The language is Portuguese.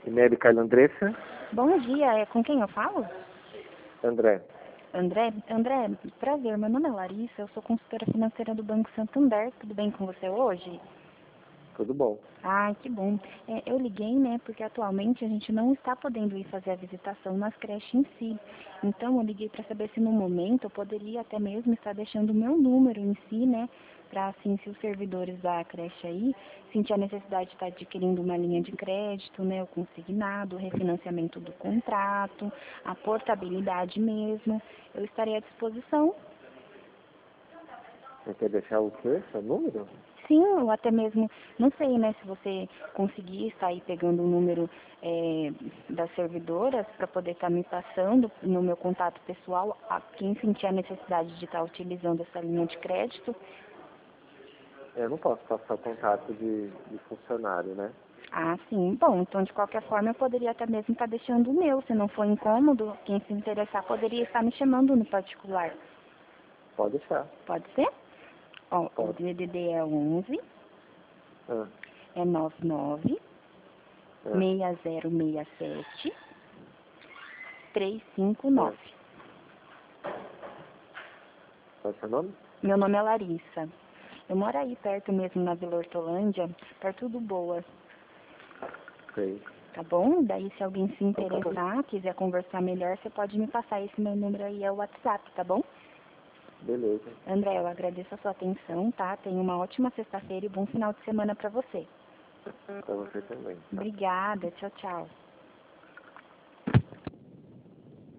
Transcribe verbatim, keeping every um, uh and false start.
E-mail Carla Andressa. Bom dia, é com quem eu falo? André. André? André, prazer, meu nome é Larissa, eu sou consultora financeira do Banco Santander, tudo bem com você hoje? Tudo bom. Ah, que bom. É, eu liguei, né, porque atualmente a gente não está podendo ir fazer a visitação nas creches em si. Então eu liguei para saber se no momento eu poderia até mesmo estar deixando o meu número em si, né, para assim, se os servidores da creche aí sentir a necessidade de estar adquirindo uma linha de crédito, né, o consignado, o refinanciamento do contrato, a portabilidade mesmo, eu estarei à disposição. Você quer deixar o quê? Seu número? Sim, ou até mesmo, não sei, né, se você conseguir sair pegando o número é, das servidoras para poder estar me passando no meu contato pessoal, a quem sentir a necessidade de estar utilizando essa linha de crédito. Eu não posso passar o contato de, de funcionário, né? Ah, sim. Bom, então de qualquer forma eu poderia até mesmo estar deixando o meu. Se não for incômodo, quem se interessar poderia estar me chamando no particular. Pode deixar. Pode ser? Ó, o Pode. D D D é onze, Ah, é nove nove, ah, seis zero seis sete, três cinco ah. nove. Qual é o seu nome? Meu nome é Larissa. Eu moro aí perto mesmo na Vila Hortolândia, perto do Boa, Sei. tá bom? Daí se alguém se Então tá bom. interessar, quiser conversar melhor, você pode me passar esse meu número aí, é o WhatsApp, tá bom? Beleza. André, eu agradeço a sua atenção, tá? Tenha uma ótima sexta-feira e bom final de semana pra você. Pra você também. Tá? Obrigada, tchau, tchau.